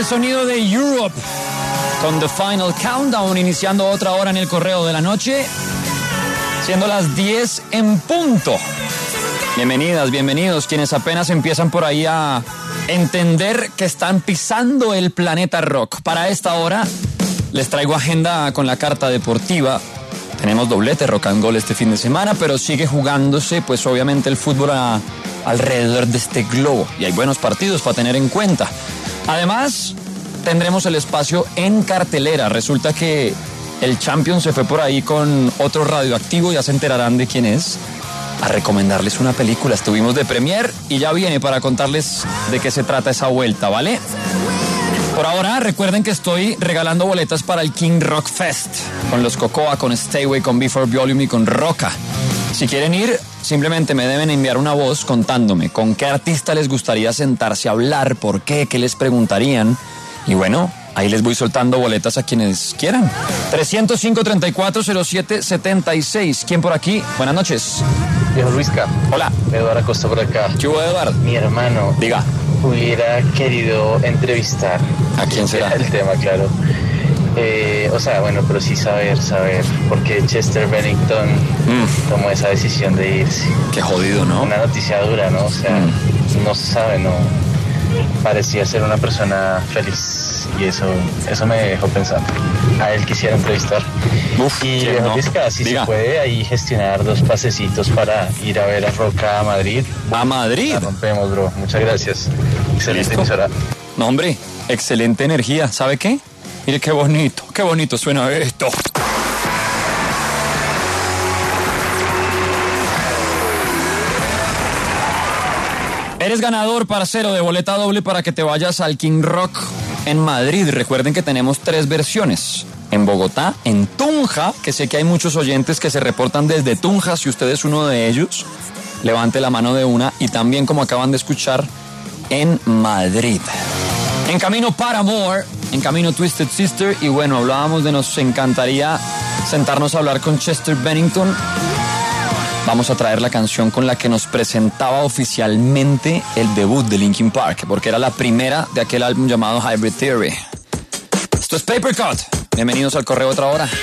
el sonido de Europe con The Final Countdown, iniciando otra hora en el correo de la noche, siendo las 10 en punto. Bienvenidas, bienvenidos quienes apenas empiezan por ahí a entender que están pisando el planeta rock. Para esta hora les traigo agenda con la carta deportiva. Tenemos doblete Rock and Goal este fin de semana, pero sigue jugándose pues obviamente el fútbol alrededor de este globo y hay buenos partidos para tener en cuenta. Además, tendremos el espacio en cartelera. Resulta que el Champions se fue por ahí con otro radioactivo, ya se enterarán de quién es, a recomendarles una película. Estuvimos de premier y ya viene para contarles de qué se trata esa vuelta, ¿vale? Por ahora, recuerden que estoy regalando boletas para el King Rock Fest, con los Cocoa, con Stayway, con Before Volume y con Roca. Si quieren ir, simplemente me deben enviar una voz contándome con qué artista les gustaría sentarse a hablar, por qué les preguntarían. Y bueno, ahí les voy soltando boletas a quienes quieran. 305-3407-76. ¿Quién por aquí? Buenas noches. Viejo Luisca. Hola. Eduardo Acosta por acá. ¿Qué hubo, Eduardo? Mi hermano. Diga. Hubiera querido entrevistar. ¿A quién será? El tema, claro. Pero sí saber por qué Chester Bennington tomó esa decisión de irse. Qué jodido, ¿no? Una noticia dura, ¿no? O sea, no se sabe, ¿no? Parecía ser una persona feliz y eso me dejó pensando. A él quisiera entrevistar. Y Viejo Luisca, si se puede ahí gestionar 2 pasecitos para ir a ver a Roca a Madrid. ¿A Madrid? La rompemos, bro. Muchas gracias. Excelente emisora. No, hombre, excelente energía. ¿Sabe qué? Mire qué bonito suena esto. Eres ganador, parcero, de boleta doble para que te vayas al King Rock en Madrid. Recuerden que tenemos 3 versiones. En Bogotá, en Tunja, que sé que hay muchos oyentes que se reportan desde Tunja. Si usted es uno de ellos, levante la mano de una. Y también, como acaban de escuchar, en Madrid. En camino Paramore, en camino Twisted Sister. Y bueno, hablábamos de nos encantaría sentarnos a hablar con Chester Bennington. Vamos a traer la canción con la que nos presentaba oficialmente el debut de Linkin Park, porque era la primera de aquel álbum llamado Hybrid Theory. Esto es Paper Cut. Bienvenidos al correo otra hora.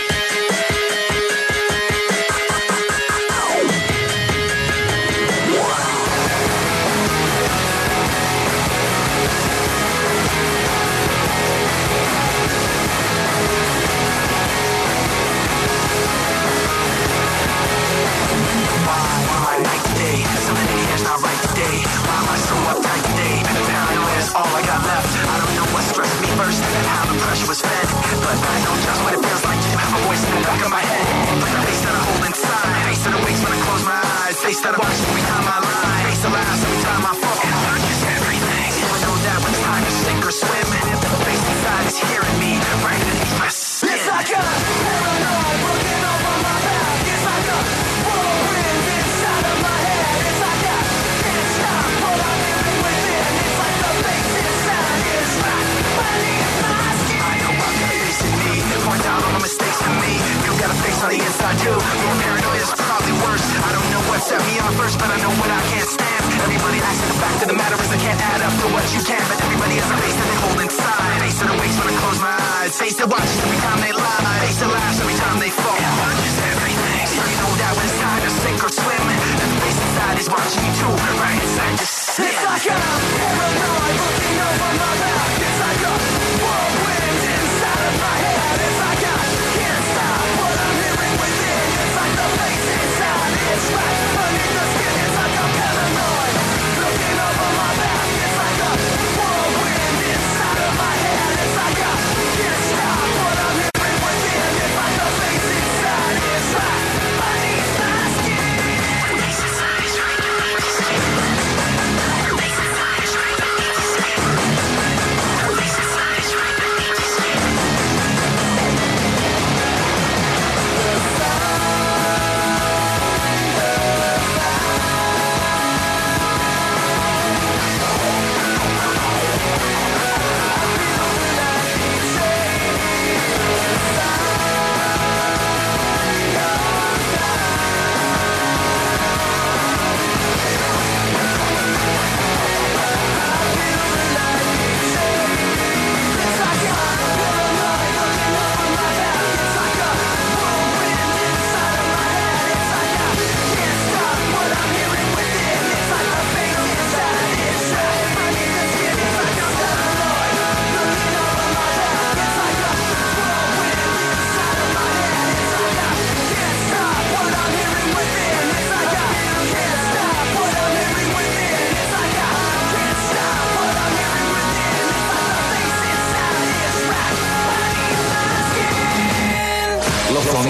Was fed, but I know just what it feels like to have a voice in the back of my head. Like the face that I hold inside, face that awakes when I close my eyes, face that I watch every time I lie, face that laughs every time I fall. It hurts everything. I know that when it's time to sink or swim, and the face inside is hearing me right beneath my skin. It's like a paranoid looking over my back. It's like a whirlwind inside of my head. It's like I can't stop what I'm hearing within. It's like the face inside is right beneath my skin. Point out all the mistakes for me. You got a face on the inside too. More paranoid is probably worse. I don't know what set me off first, but I know what I can't stand. Everybody acts like the fact of the matter is I can't add up to what you can. But everybody has a face that they hold inside. Face that awakes when I close my eyes. Face that watches every time they lie. Face that laughs every time they fall. It hurts everything. So you know that when it's time to sink or swim, that the face inside is watching you too. Right inside your skin. It's like a paranoid looking over my back. It's like a whirlwind inside of my head. It's like I can't stop what I'm hearing within. It's like the face inside is right beneath the skin. It's like a paranoid looking over my back. It's like a whirlwind inside of my head. It's like I can't stop what I'm hearing within. It's like the face inside is right beneath my skin. The face inside is right beneath the skin. The face inside is right beneath the skin.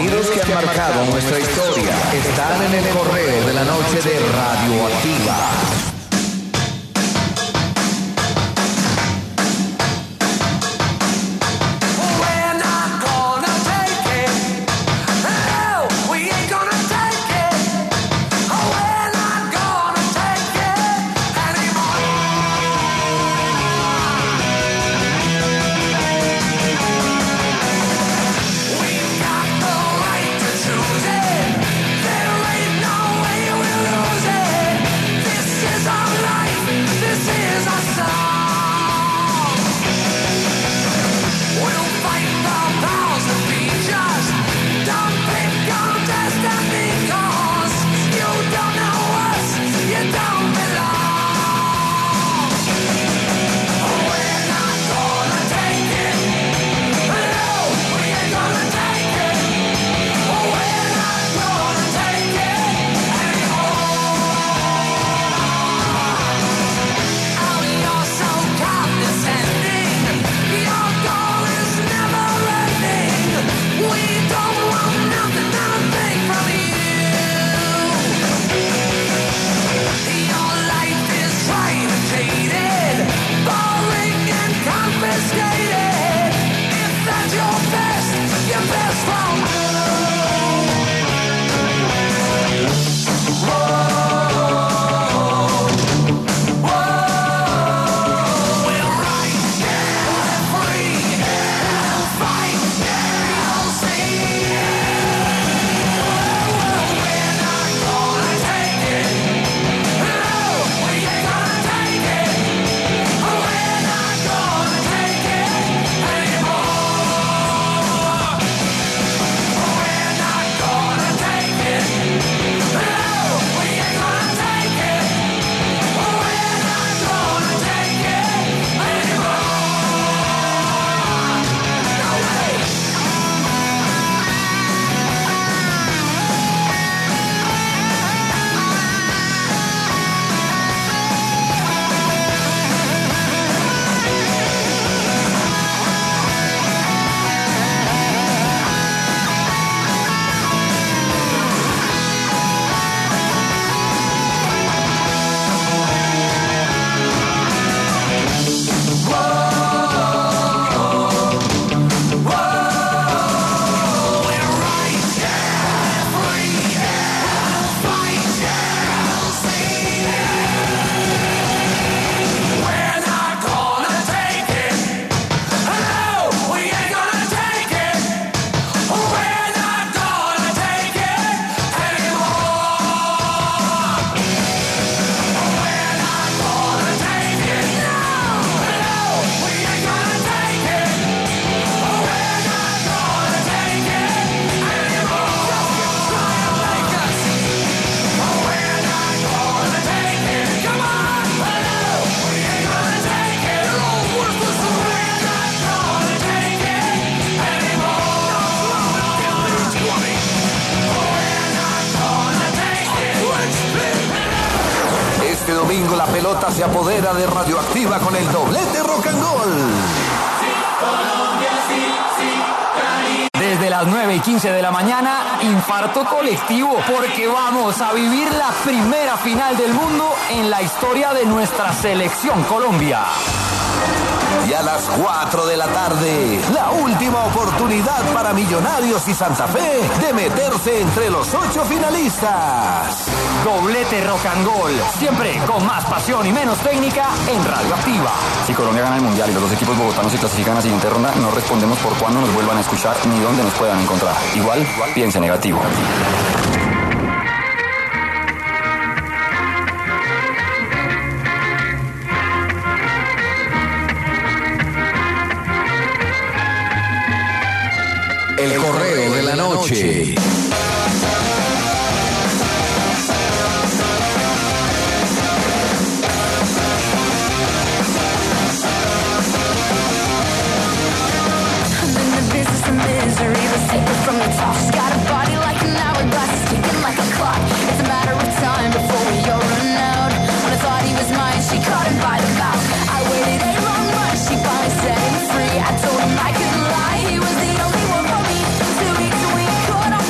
sonidos que han marcado nuestra historia están en el correo de la noche de Radioactiva. La pelota se apodera de Radioactiva con el doblete Rock and Roll. Desde las 9:15 de la mañana, infarto colectivo, porque vamos a vivir la primera final del mundo en la historia de nuestra selección Colombia. Y a las 4 de la tarde, la última oportunidad para Millonarios y Santa Fe de meterse entre los 8 finalistas. Doblete Rock and Roll, siempre con más pasión y menos técnica en Radioactiva. Si Colombia gana el Mundial y los dos equipos bogotanos se clasifican a la siguiente ronda, no respondemos por cuándo nos vuelvan a escuchar ni dónde nos puedan encontrar. Igual, piense negativo. El correo de la noche. I told him I could lie. He was the only one for me. 2 weeks and we caught on.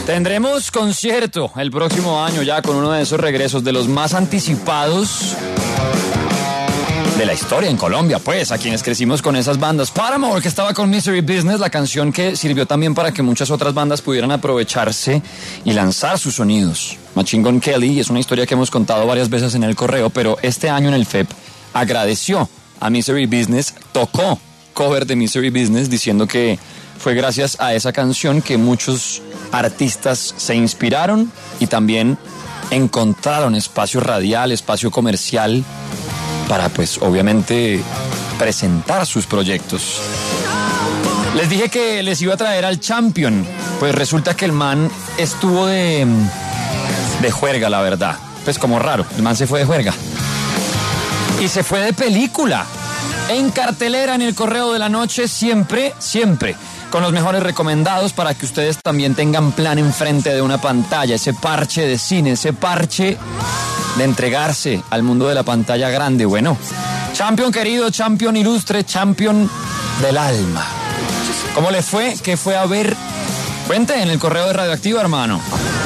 Tendremos concierto el próximo año ya con uno de esos regresos de los más anticipados de la historia en Colombia, pues, a quienes crecimos con esas bandas. Paramore, que estaba con Misery Business, la canción que sirvió también para que muchas otras bandas pudieran aprovecharse y lanzar sus sonidos. Machine Gun Kelly, es una historia que hemos contado varias veces en el correo, pero este año en el FEP agradeció a Misery Business, tocó cover de Misery Business, diciendo que fue gracias a esa canción que muchos artistas se inspiraron y también encontraron espacio radial, espacio comercial para, pues, obviamente, presentar sus proyectos. Les dije que les iba a traer al Champion, pues resulta que el man estuvo de juerga, la verdad. Pues como raro, el man se fue de juerga. Y se fue de película. En cartelera, en el Correo de la Noche, siempre, con los mejores recomendados para que ustedes también tengan plan enfrente de una pantalla, ese parche de cine, ese parche de entregarse al mundo de la pantalla grande. Bueno, Champion querido, Champion ilustre, Champion del alma. ¿Cómo le fue? ¿Qué fue a ver? Cuente en el Correo de Radioactiva, hermano.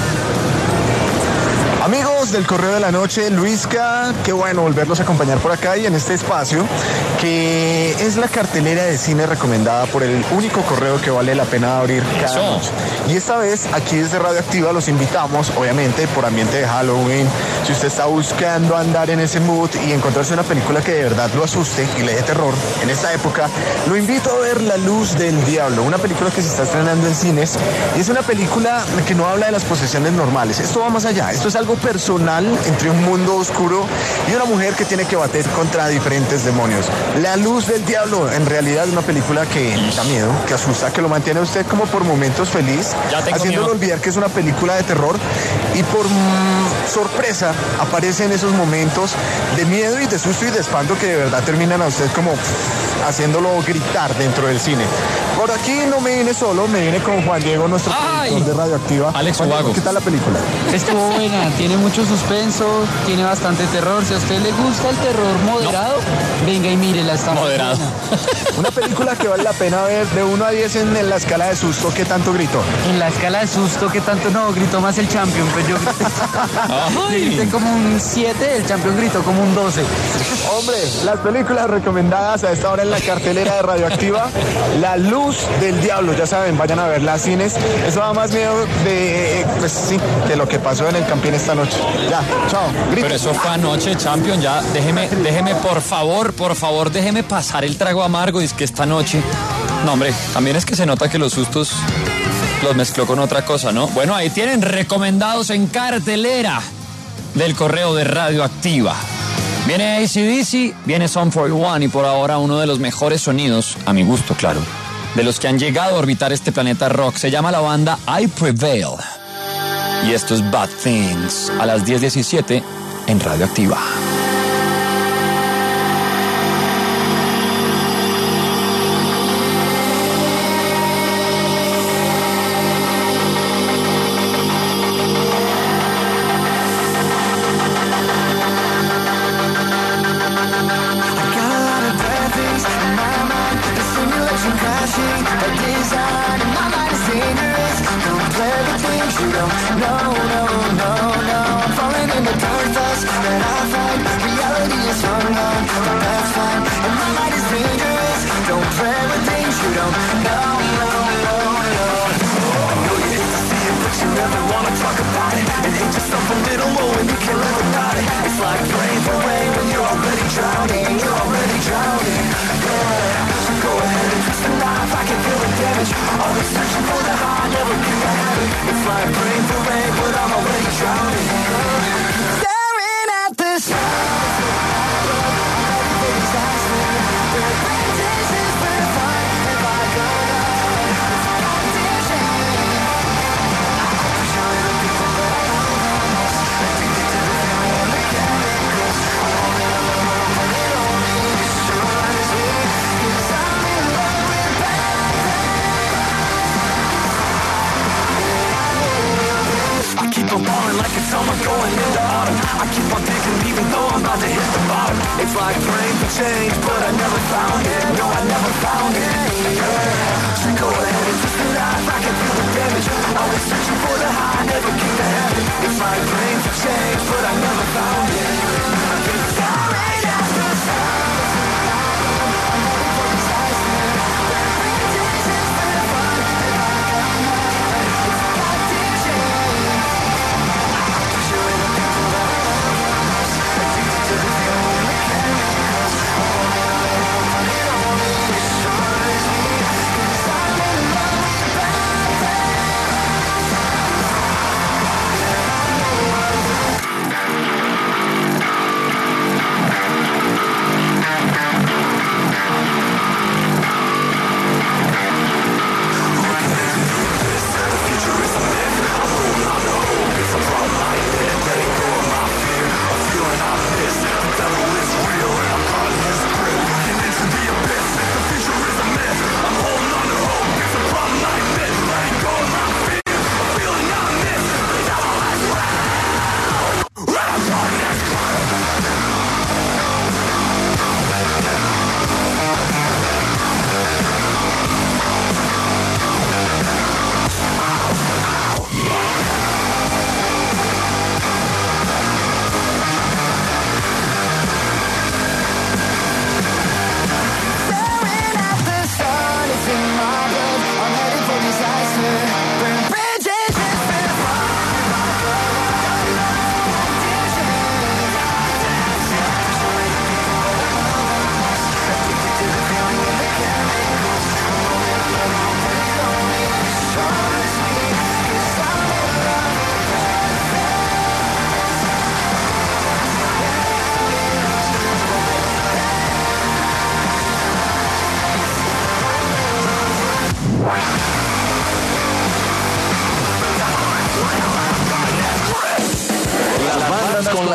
Amigos del Correo de la Noche, Luisca, qué bueno volverlos a acompañar por acá y en este espacio, que es la cartelera de cine recomendada por el único correo que vale la pena abrir cada noche. Y esta vez, aquí desde Radioactiva, los invitamos, obviamente, por ambiente de Halloween. Si usted está buscando andar en ese mood y encontrarse una película que de verdad lo asuste y le dé terror en esta época, lo invito a ver La Luz del Diablo, una película que se está estrenando en cines. Y es una película que no habla de las posesiones normales. Esto va más allá. Esto es algo personal entre un mundo oscuro y una mujer que tiene que bater contra diferentes demonios. La Luz del Diablo, en realidad, es una película que da miedo, que asusta, que lo mantiene a usted como por momentos feliz, haciéndolo olvidar que es una película de terror, y por sorpresa aparecen esos momentos de miedo y de susto y de espanto que de verdad terminan a usted como haciéndolo gritar dentro del cine. Por aquí no me vine solo, me vine con Juan Diego, nuestro productor de Radioactiva. Alex Juan Diego, ¿qué tal la película? Estuvo buena, tiene mucho suspenso, tiene bastante terror. Si a usted le gusta el terror moderado, venga y mírela, está moderado. Una película que vale la pena ver de 1 a 10 en la escala de susto. ¿Qué tanto grito? En la escala de susto, ¿qué tanto? No, gritó más el Champion, pues yo grité como un 7, el Champion gritó como un 12. Hombre, las películas recomendadas a esta hora en la cartelera de Radioactiva: La Luz del Diablo, ya saben, vayan a verla a cines. Eso da más miedo de lo que pasó en el Campín esta noche. Ya, chao. Grito. Pero eso fue anoche, Champion, ya, déjeme, por favor, déjeme pasar el trago amargo, y es que esta noche, no, hombre, también es que se nota que los sustos los mezcló con otra cosa, ¿no? Bueno, ahí tienen recomendados en cartelera del Correo de Radioactiva. Viene AC/DC, viene Sum 41, y por ahora uno de los mejores sonidos, a mi gusto, claro, de los que han llegado a orbitar este planeta rock. Se llama la banda I Prevail. Y esto es Bad Things, a las 10:17 en Radioactiva. Go ahead and twist it off, I can feel the damage. Always searching for the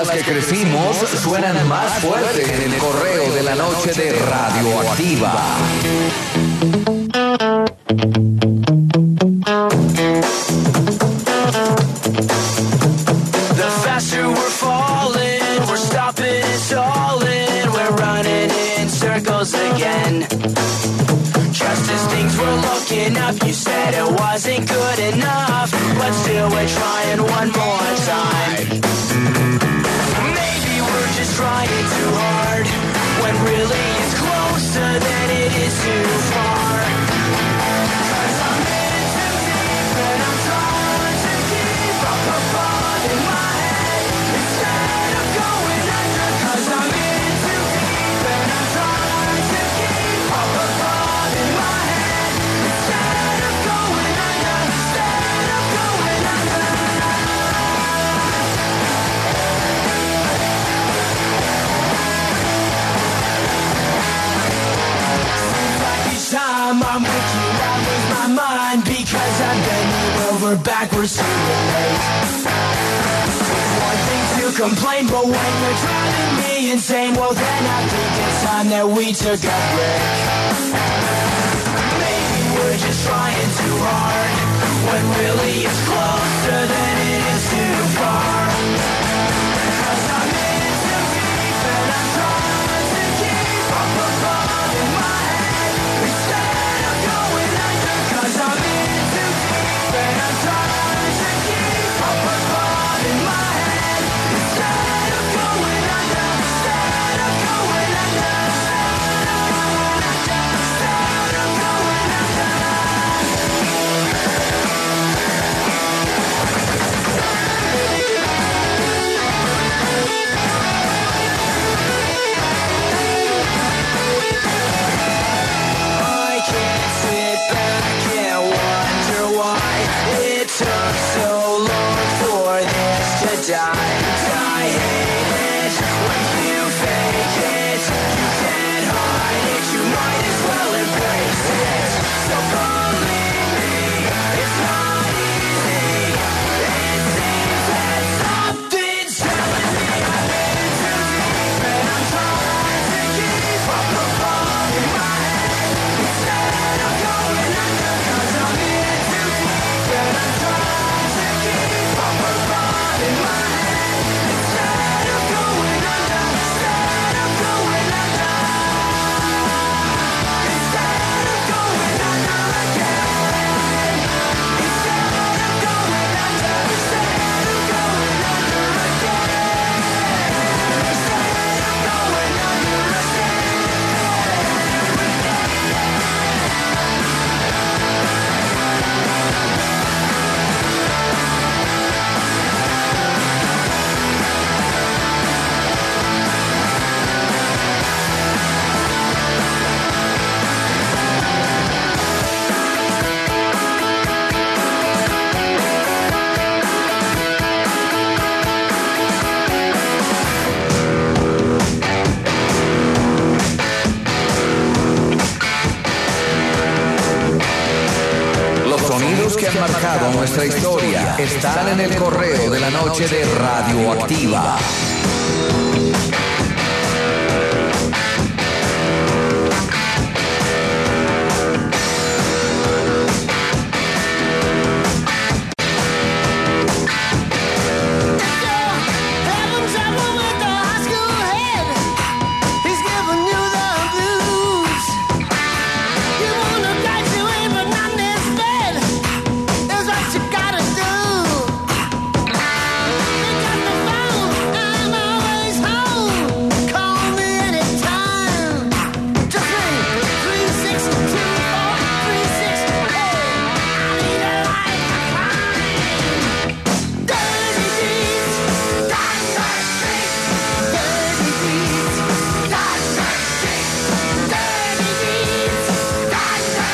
las que crecimos suenan más fuerte en el correo de la noche de Radioactiva. The faster we're falling, we're stopping and stalling, we're running in circles again. Just as things were looking up, you said it wasn't good enough, but still we're trying one more time. Maybe we're just trying too hard, when really it's closer than it is too far. 'Cause I'm in too deep and I'm trying to keep up above in my head instead of going under. 'Cause I'm in too deep and I'm trying to keep up above in my head instead of going under. Instead of going under. Seems like each time I'm with you, I lose my mind because I'm bending over backwards to relate. It's one thing to complain, but when you're driving me insane, well then I think it's time that we took a break. Maybe we're just trying too hard, when really it's closer than it is too far. 'Cause I'm in too deep and I'm trying to keep up above in my head instead of going under. 'Cause I'm in too deep and I'm trying to keep up above in my head instead of going under. Instead of going under. Instead of going under. I can't sit back and wonder why it took so long for this to die. I hate it when you fake it. You can't hide it, you might as well embrace it. So believe me, it's not easy. It seems that something's telling me I've been too deep and I'm trying to keep up above in my head instead of going under. 'Cause I'm in too deep and I'm trying to keep up above in my head instead of going under. Instead of going under. Instead of going under again. Instead of going under. Instead of going under again. Instead of going under Los sonidos que han marcado nuestra historia están en el correo de la noche de Radioactiva. Having trouble with the high school head, he's giving you the blues. You wanna graduate but not this bad, is what you gotta do. Pick up the phone, I'm always home. Call me anytime. Just ring 362-4368. I need a lifeline. Dirty deeds, Dr. Street. Dirty deeds, Dr. Street. Dirty deeds, Dr.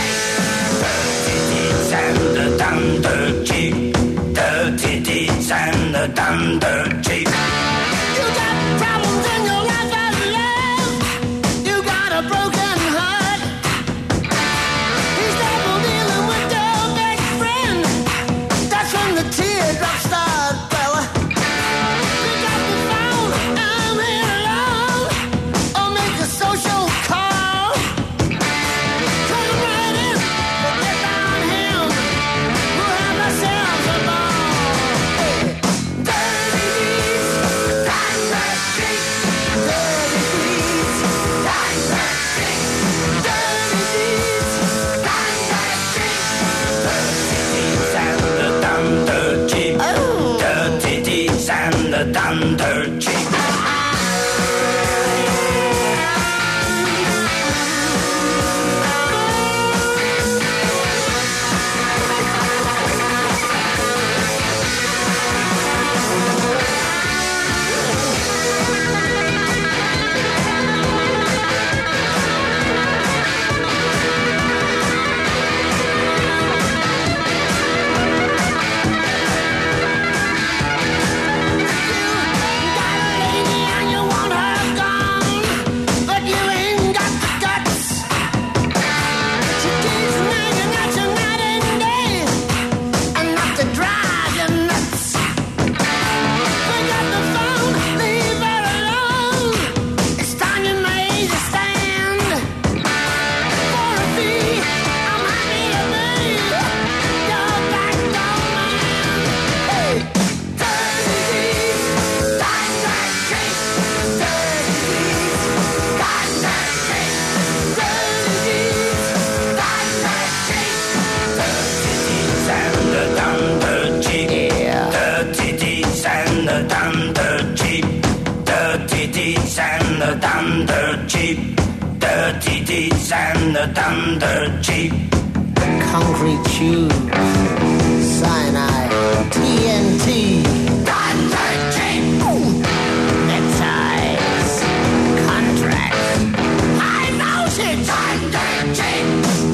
Street. Dirty deeds and the thunder cheap. Dirty deeds and the thunder cheap. You got problems in your life of love. You got a broken heart. He's double dealing with your best friend. That's when the teardrops start, fella. Pick up the the thunder cheap. Concrete tube, cyanide, TNT, thunder cheap. Neckties, contracts, high voltage, thunder cheap.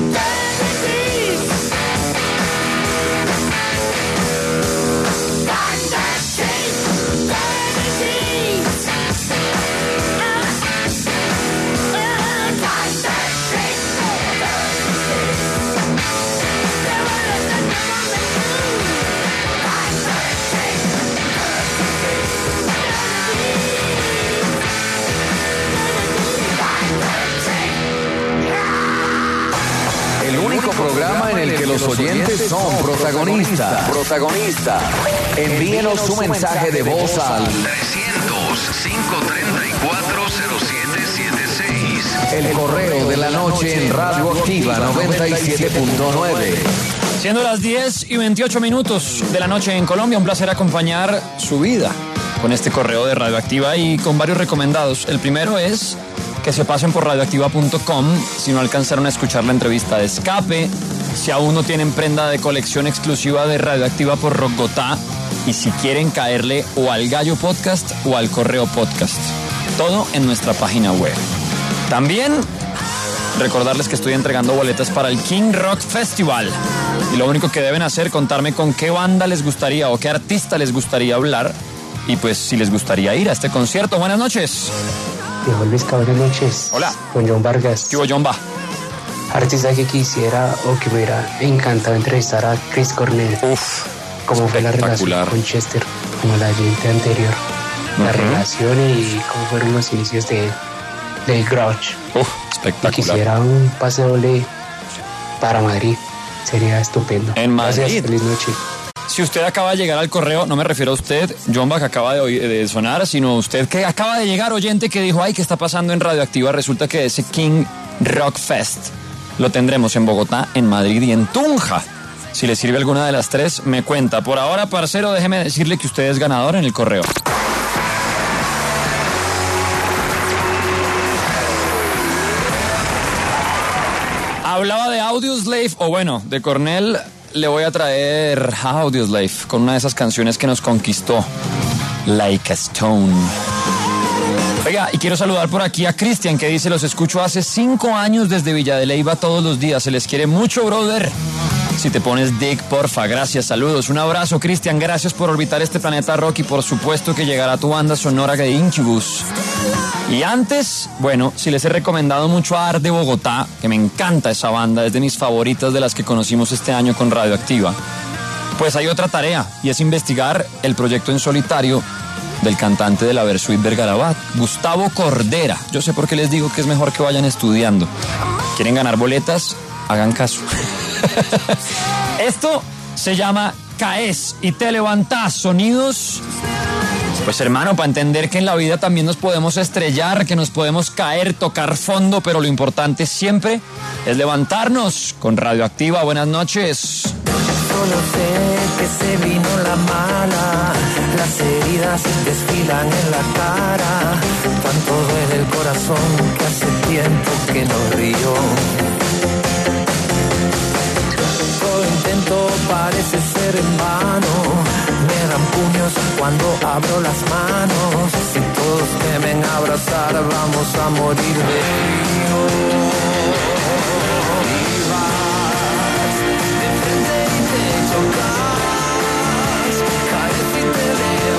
Programa en el que los oyentes son protagonistas. Envíenos su mensaje de voz al 300-534-0776. El correo de la noche en Radioactiva 97.9. Siendo las 10:28 de la noche en Colombia, un placer acompañar su vida con este correo de Radioactiva y con varios recomendados. El primero es que se pasen por radioactiva.com si no alcanzaron a escuchar la entrevista de Escape, si aún no tienen prenda de colección exclusiva de Radioactiva por Rogotá y si quieren caerle o al Gallo Podcast o al Correo Podcast. Todo en nuestra página web. También recordarles que estoy entregando boletas para el King Rock Festival y lo único que deben hacer es contarme con qué banda les gustaría o qué artista les gustaría hablar y pues si les gustaría ir a este concierto. Buenas noches. Viejo Luisca, buenas noches. Hola. Con John Vargas. ¿Qué hubo, John? Artista que quisiera o que me hubiera encantado entrevistar a Chris Cornell. Uf, cómo fue la relación con Chester, como la gente anterior. La relación y cómo fueron los inicios del grunge. Uf, espectacular. Y quisiera un pase doble para Madrid. Sería estupendo. En Madrid. Gracias, feliz noche. Si usted acaba de llegar al correo, no me refiero a usted, John Bach acaba de sonar, sino usted que acaba de llegar, oyente, que dijo, ay, ¿qué está pasando en Radioactiva? Resulta que ese King Rock Fest lo tendremos en Bogotá, en Madrid y en Tunja. Si le sirve alguna de las tres, me cuenta. Por ahora, parcero, déjeme decirle que usted es ganador en el correo. Hablaba de Audioslave, o bueno, de Cornell. Le voy a traer Audioslave con una de esas canciones que nos conquistó, Like a Stone. Oiga, y quiero saludar por aquí a Cristian, que dice, los escucho hace 5 años desde Villa de Leyva todos los días. Se les quiere mucho, brother. Si te pones Dick, porfa. Gracias, saludos. Un abrazo, Cristian. Gracias por orbitar este planeta rock y por supuesto que llegará tu banda sonora de Incubus. Y antes, bueno, si les he recomendado mucho a Art de Bogotá, que me encanta esa banda, es de mis favoritas de las que conocimos este año con Radioactiva, pues hay otra tarea, y es investigar el proyecto en solitario del cantante de la Versuit Vergarabat, Gustavo Cordera. Yo sé por qué les digo que es mejor que vayan estudiando. ¿Quieren ganar boletas? Hagan caso. Esto se llama Caes y te levantás, sonidos... Pues hermano, para entender que en la vida también nos podemos estrellar, que nos podemos caer, tocar fondo, pero lo importante siempre es levantarnos. Con Radioactiva, buenas noches. Solo sé que se vino la mala, las heridas desfilan en la cara, tanto duele el corazón que hace tiempo que no río. Todo intento parece ser en vano. Me dan puños cuando abro las manos. Si todos temen abrazar, vamos a morir de frío. Y vas de frente y te chocas, caes y te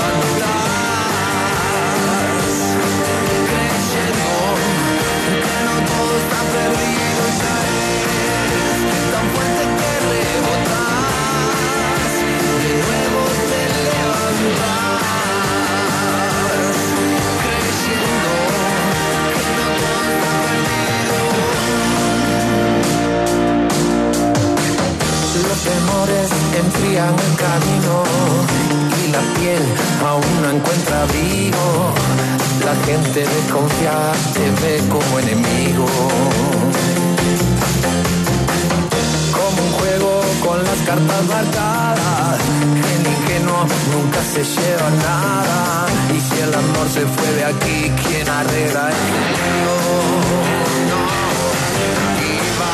levantas, creyendo que no todo está perdido y caes tan fuerte que rebotas. De nuevo te levantas, creyendo que no todo está perdido. Los temores enfrían el camino y la piel aún no encuentra abrigo. La gente desconfiada te ve como enemigo. Como un juego con las cartas marcadas, el ingenuo nunca se lleva nada. Y si el amor se fue de aquí, ¿quién arregla el lío? No. Y vas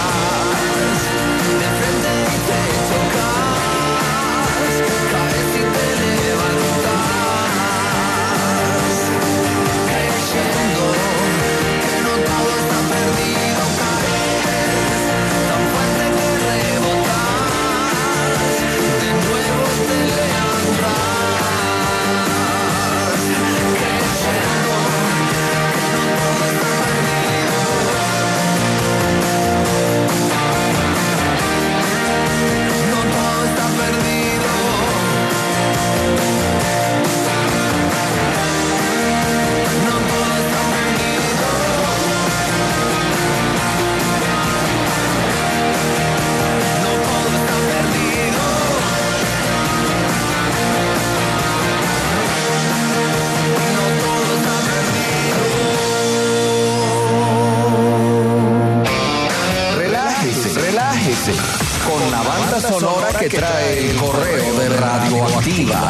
trae el correo de Radioactiva.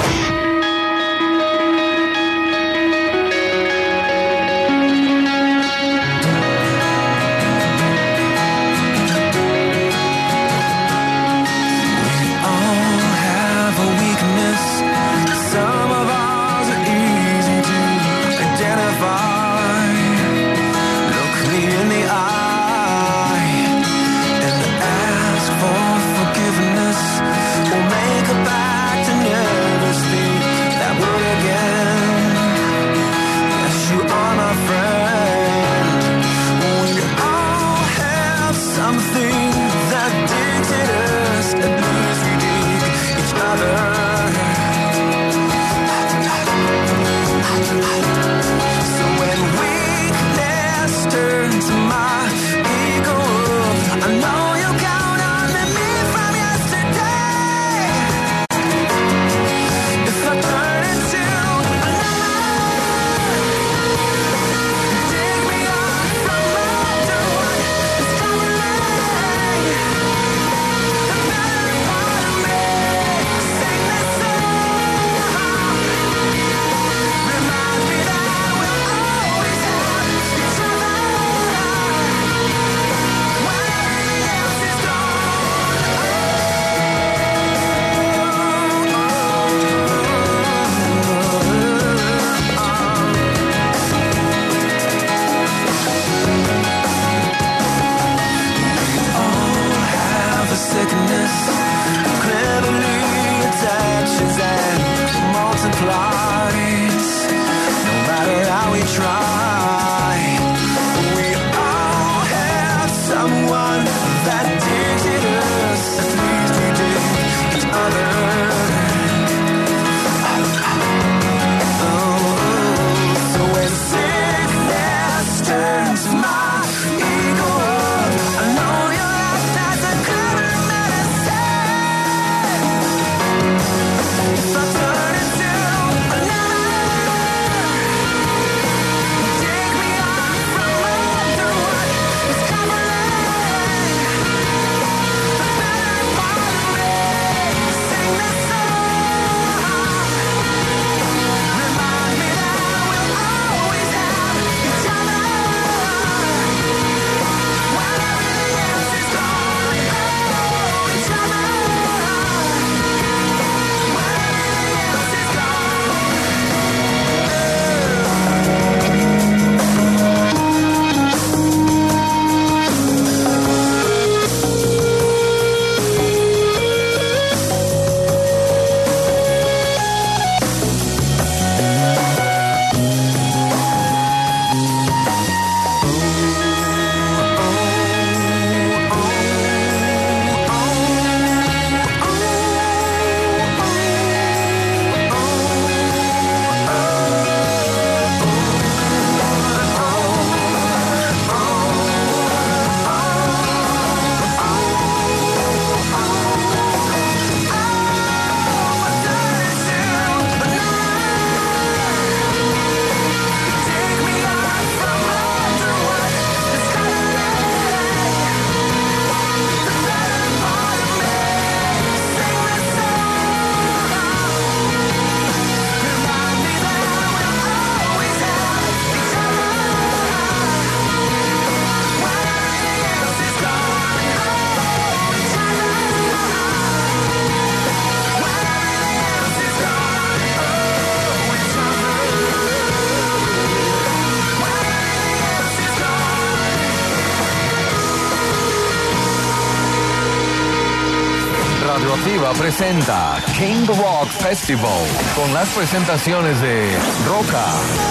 Radioactiva presenta King Rock Festival con las presentaciones de Roca,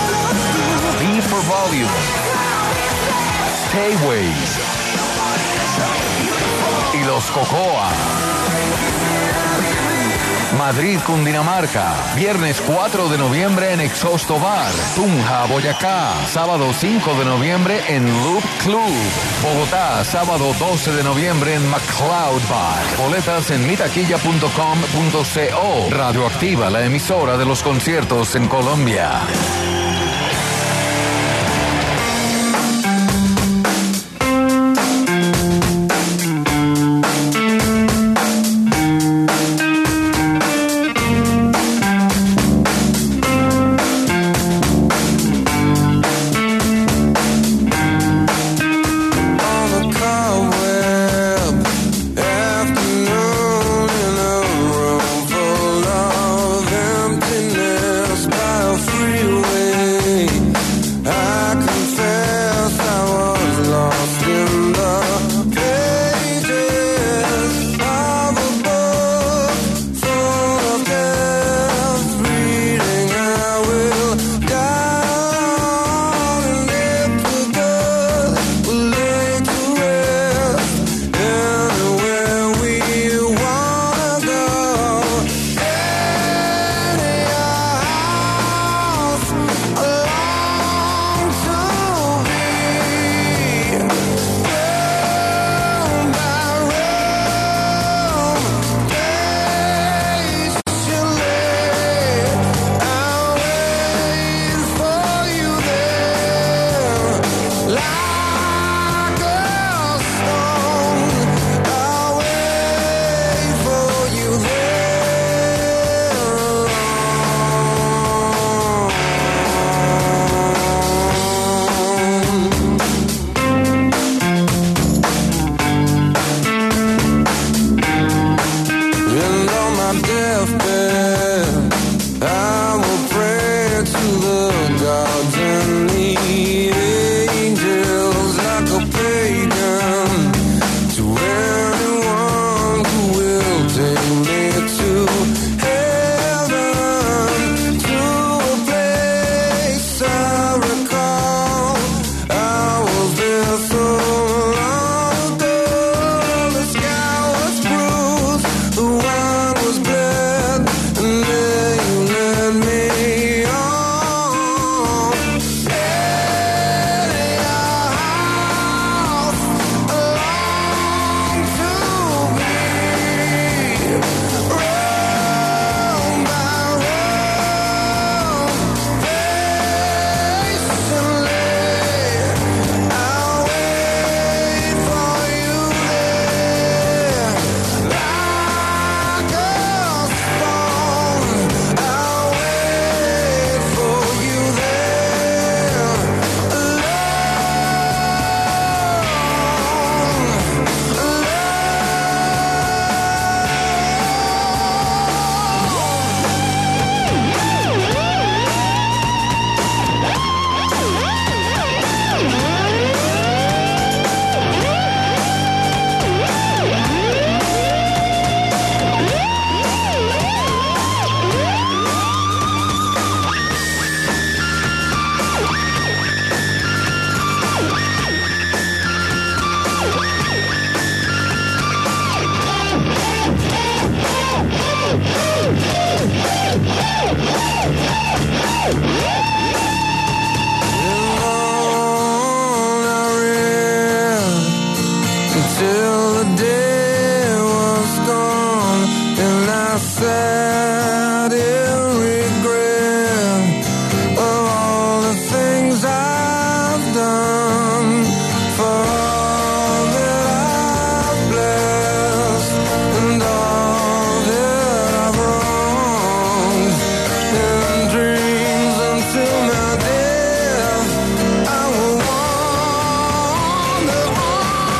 B for Volume, Stayway y Los Cocoa. Madrid, Cundinamarca, viernes 4 de noviembre en Exhausto Bar, Tunja, Boyacá, sábado 5 de noviembre en Loop Club, Bogotá, sábado 12 de noviembre en McCloud Bar. Boletas en mitaquilla.com.co. Radioactiva, la emisora de los conciertos en Colombia. sad in regret of all the things I've done, for all that I've blessed and all that I've wronged. In dreams until my death, I will wander on.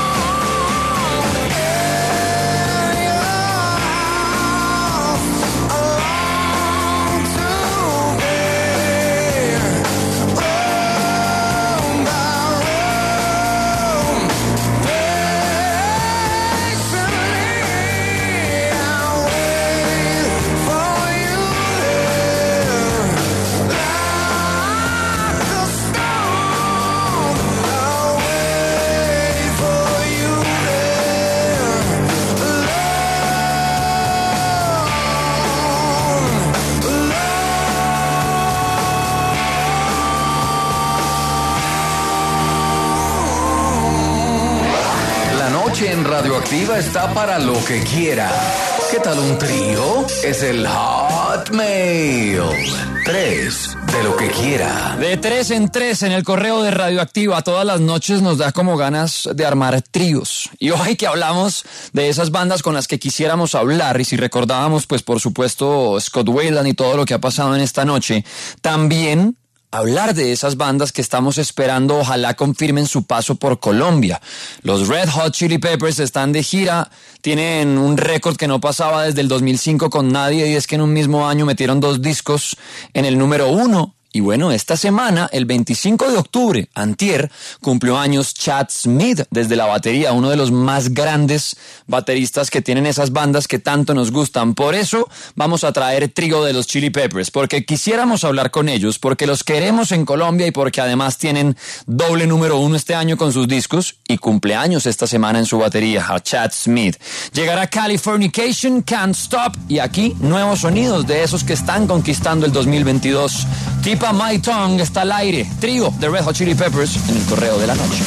En Radioactiva está para lo que quiera. ¿Qué tal un trío? Es el Hotmail. 3 de lo que quiera. De 3 en 3 en el correo de Radioactiva. Todas las noches nos da como ganas de armar tríos. Y hoy que hablamos de esas bandas con las que quisiéramos hablar, y si recordábamos, pues por supuesto, Scott Weiland y todo lo que ha pasado en esta noche, también hablar de esas bandas que estamos esperando, ojalá confirmen su paso por Colombia. Los Red Hot Chili Peppers están de gira, tienen un récord que no pasaba desde el 2005 con nadie, y es que en un mismo año metieron 2 discos en el número 1. Y bueno, esta semana, el 25 de octubre, antier, cumplió años Chad Smith desde la batería, uno de los más grandes bateristas que tienen esas bandas que tanto nos gustan. Por eso vamos a traer trío de los Chili Peppers, porque quisiéramos hablar con ellos, porque los queremos en Colombia y porque además tienen doble número 1 este año con sus discos y cumpleaños esta semana en su batería, a Chad Smith. Llegará Californication, Can't Stop, y aquí nuevos sonidos de esos que están conquistando el 2022. Keep on My Tongue está al aire. Trío de Red Hot Chili Peppers en el correo de la noche.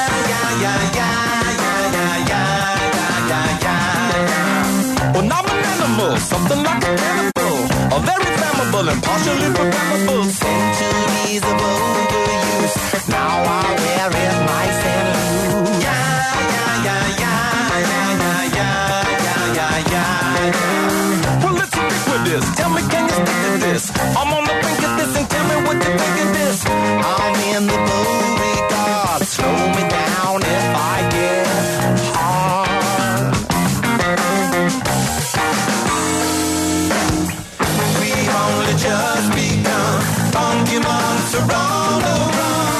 Well, I'm an animal, something like a cannibal, a very flammable and partially programmable. Centuries of overuse, now I wear it nice and loose. Well, let's stick with this. Tell me, can you stick to this? I'm on the brink of this, and tell me what you think of this. I'm in the Beauregard. Slow me down if I get hard. We've only just begun. Funky months are on the run.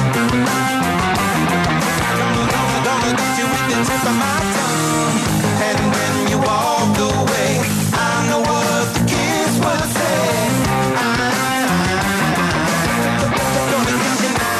Gonna get you with the tip of my tongue. And when you walk away, I know what the kids will say. Gonna get you now.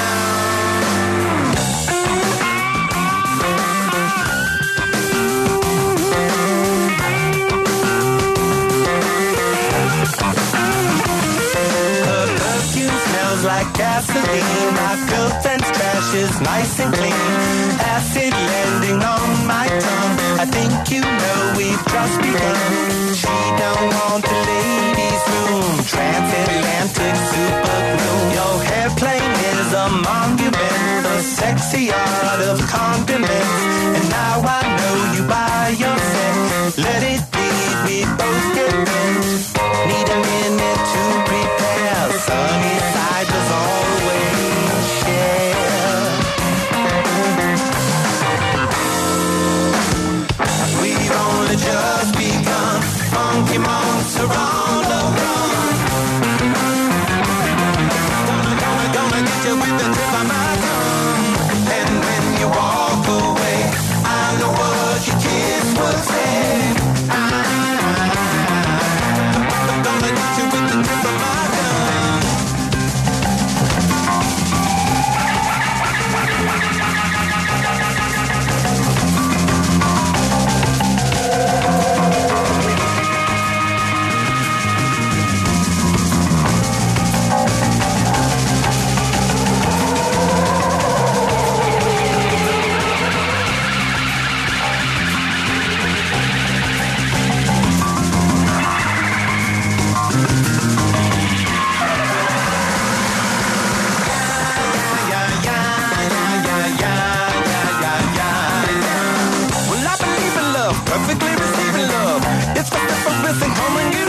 Her perfume smells like gasoline. My girlfriend's trash is nice and clean. Acid landing on my tongue. I think you know we've just begun. She don't want the ladies' room. Transatlantic super glue. Your airplane is a monument. The sexy art of condiments. And now I know you by yourself. Let it be, we both get bent. Need a minute to prepare. Sunny side was always share. We've only just begun. Funky months are on the run. Gonna get you with the tip of my tongue. And when you walk away, I know what your kiss will say. Gonna get you with the tip of my tongue.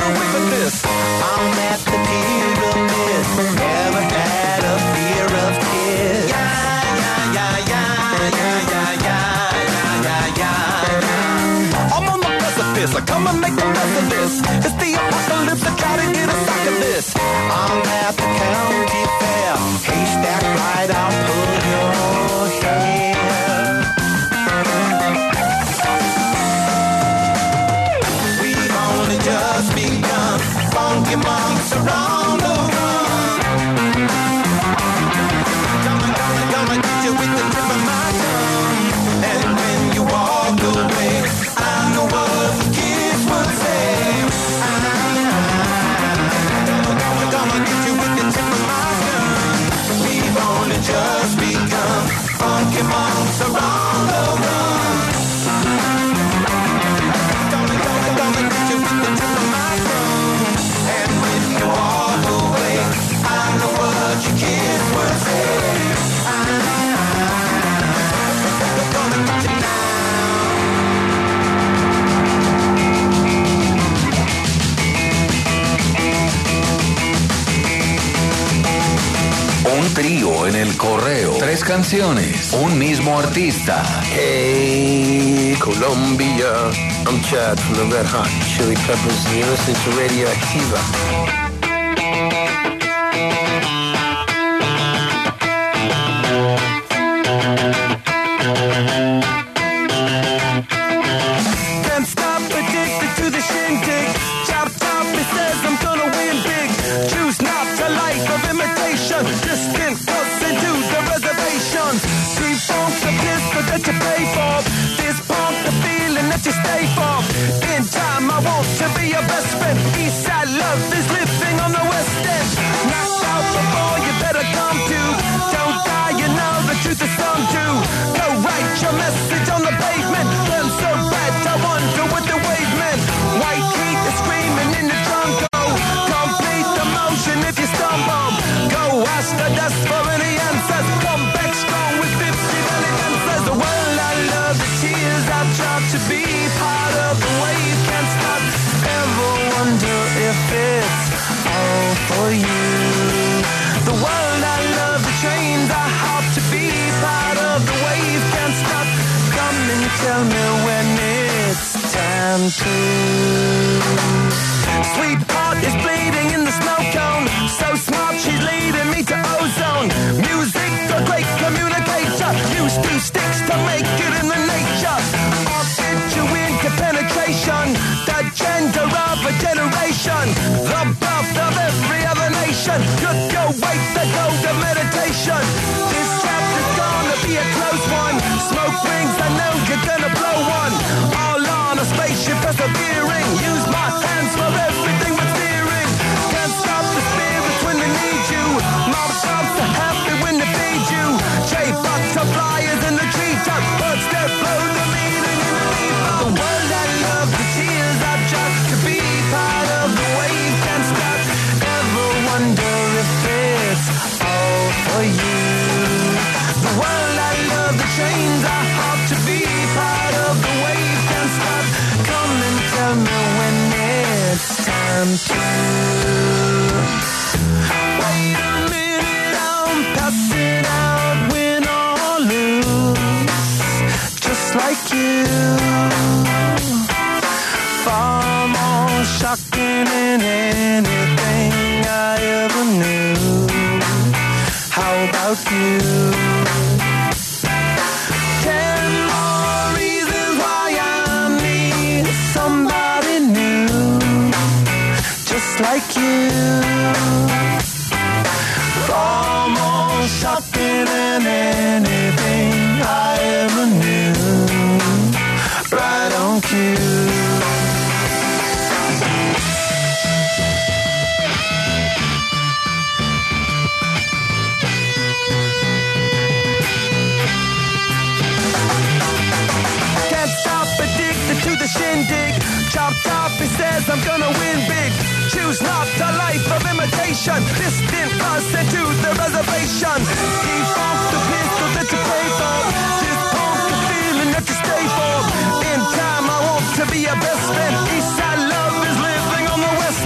wait for this. I'm at the pyramid, never had a fear of kids. I'm on the precipice, come and make the best of this. It's the apocalypse, I try to get a sack of this. I'm at the county fair, haystack right, I'll pull your hair. We've only just begun, funky monks around the run. Gonna get you with the tip of my tongue. And when you walk away, I know what the kids would say. Gonna get you with the tip of my gun. We've only just begun, funky monks around the run. Gonna get you with the tip of my gun. And when you walk away, I know what your kids would say. Gonna get you now. Un trío en el correo. 3 canciones. Un mismo artista. Hey, Colombia. I'm Chad from the Red Hot Chili Peppers, and you're listening to Radioactiva. Can't stop, addicted to the shindig. Chop, chop, it says I'm gonna win big. Choose not a life of imitation. Distant us into the reservation. Defunct the pistol that you pay for. This punk the feeling that you stay for. In time, I want to be your best friend. Eastside love is living on the West End. Knocked out before you better come to. Don't die, you know the truth is some do. Go write your message on the pavement. Burn so bright, I wonder what the wave meant. White heat is screaming in the trunk. Complete the motion if you stumble. Go ask the dust for any answers. Come back strong with 50 belly dancers. The world I love, the tears I've tried to be part of the wave. Can't stop. Ever wonder if it's all for you? The world I love, the trains I hop to be part of the wave. Can't stop. Come and tell me when it's time to. Sweetheart is bleeding in the snow cone. So smart, she's leading me to ozone. Music, a great communicator. Use 2 sticks to make it in the nature. I'll get you into penetration. The gender of a generation. The birth of every other nation. Could go wait the gold of meditation. This chapter's gonna be a close one. Smoke rings, I know you're gonna blow one. All on a spaceship persevering. Use my hands for everything but steering. Can't stop the spirits when they need you. Mob shops are happy when they feed you. Butterflies in the treetop. Birds that blow the meaning in the deep. The world I love, the tears I've just to be part of the wave. Can't stop. Ever wonder if it's all for you? The world I love, the chains I hop to be part of the wave. Can't stop. Come and tell me when it's time to. Wait a minute, I'm passing out, win or lose, just like you. Far more shocking than anything I ever knew. How about you? 10 more reasons why I need somebody new, just like you. Far more shocking than anything I ever knew. Right on cue. The shindig, chop chop, he says I'm gonna win big. Choose not a life of imitation. Distant us into the reservation. Defunct the pistol that you pay for. This punk the feeling that you stay for. In time I want to be your best friend. Eastside love is living on the West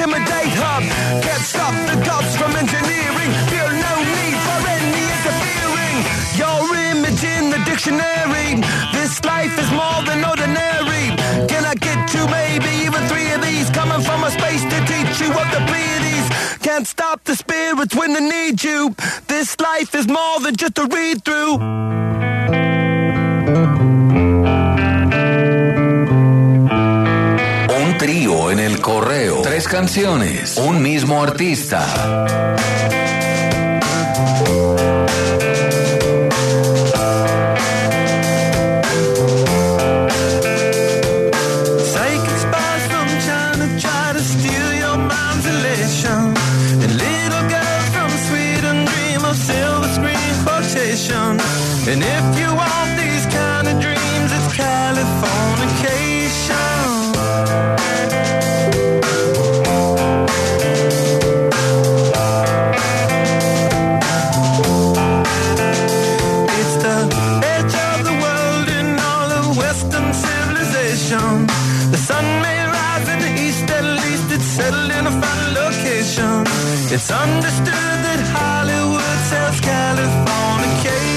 intimidate her. Can't stop the gods from engineering. Feel no need for any interfering. Your image in the dictionary. This life is more than ordinary. Can I get two, maybe even three of these? Coming from a space to teach you of the Pleiades. Can't stop the spirits when they need you. This life is more than just a read-through. Un trío en el correo. 3 canciones. Un mismo artista. And if you want these kind of dreams, it's Californication. It's the edge of the world in all of Western civilization. The sun may rise in the east, at least it's settled in a final location. It's understood that Hollywood sells Californication.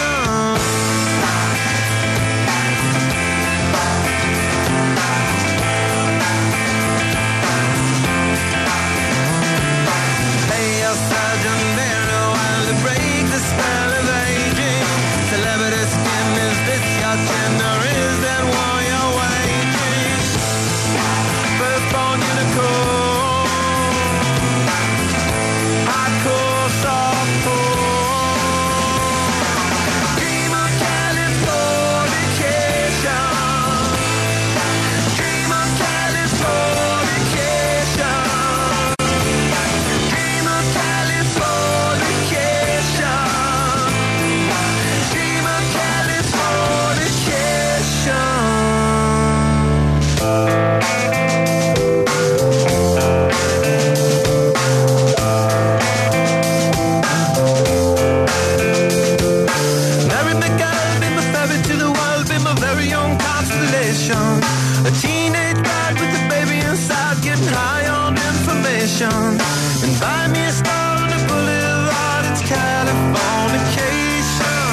A teenage bride with a baby inside, getting high on information. And buy me a star on the boulevard, it's Californication.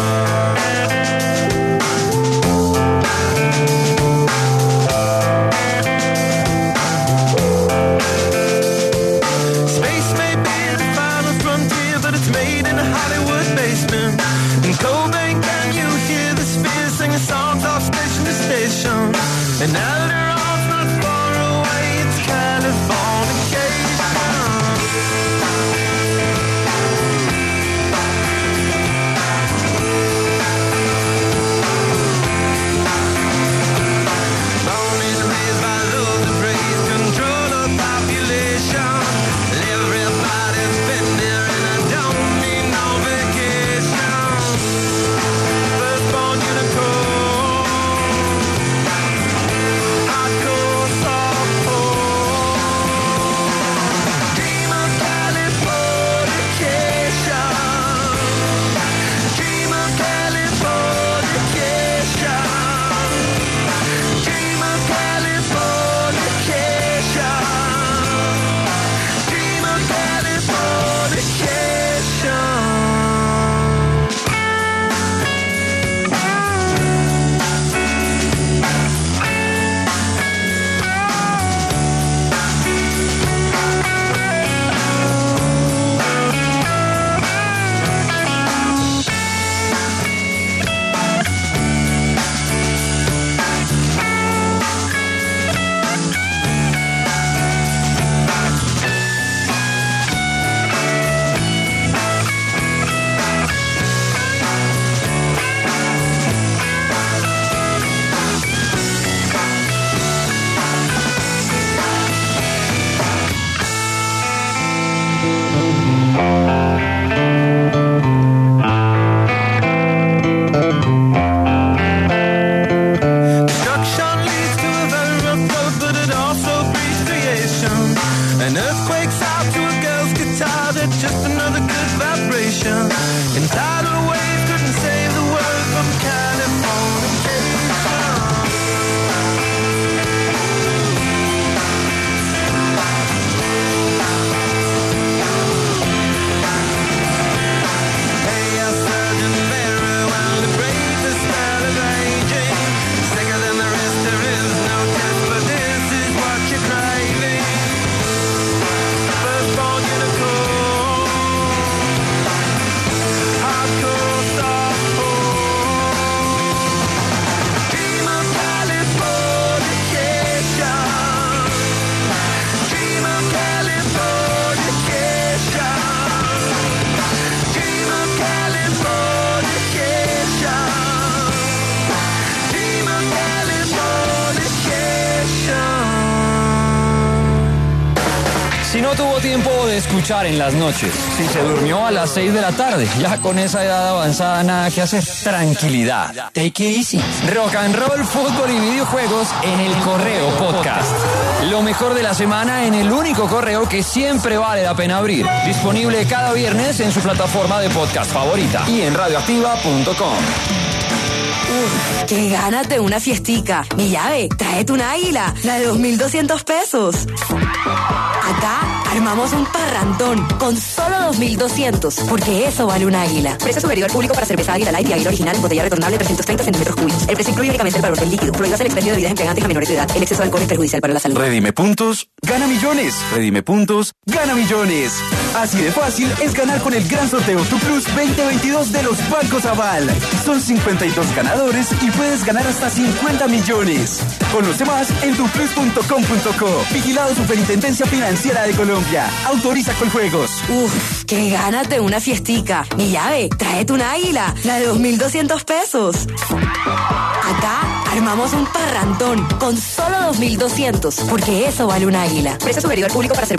Space may be the final frontier, but it's made in a Hollywood basement. In Cobain, can you hear the Spears singing songs off station to station? And Alderon's not far away, it's Californication. Born and raised by those who praise control of population. Everybody's been there and I don't need no vacation. Firstborn unicorn. Si no tuvo tiempo de escuchar en las noches, si se durmió a las 6 de la tarde, ya con esa edad avanzada nada que hacer. Tranquilidad. Take it easy. Rock and roll, fútbol y videojuegos en El Correo Podcast. Lo mejor de la semana en el único correo que siempre vale la pena abrir. Disponible cada viernes en su plataforma de podcast favorita y en radioactiva.com. ¡Qué ganas de una fiestica! Mi llave, tráete un águila, la de 2.200 pesos. Acá armamos un parrandón con solo 2.200, porque eso vale un águila. Precio sugerido al público para cerveza Águila Light y Águila Original en botella retornable 330 centímetros cúbicos. El precio incluye únicamente el valor del líquido. Prohíbas el expendio de bebidas embriagantes a menores de edad. El exceso de alcohol es perjudicial para la salud. Redime puntos, gana millones. Redime puntos, gana millones. Así de fácil es ganar con el gran sorteo Tu Plus 2022 de los Bancos Aval. Son 52 ganadores y puedes ganar hasta 50 millones. Conoce más en tuplus.com.co. Vigilado Superintendencia Financiera de Colombia. Autoriza con juegos. ¡Qué ganas de una fiestica! Mi llave, tráete un águila, la de 2.200 pesos. Acá armamos un parrandón con solo 2.200, porque eso vale un águila. Precio sugerido al público para cerveza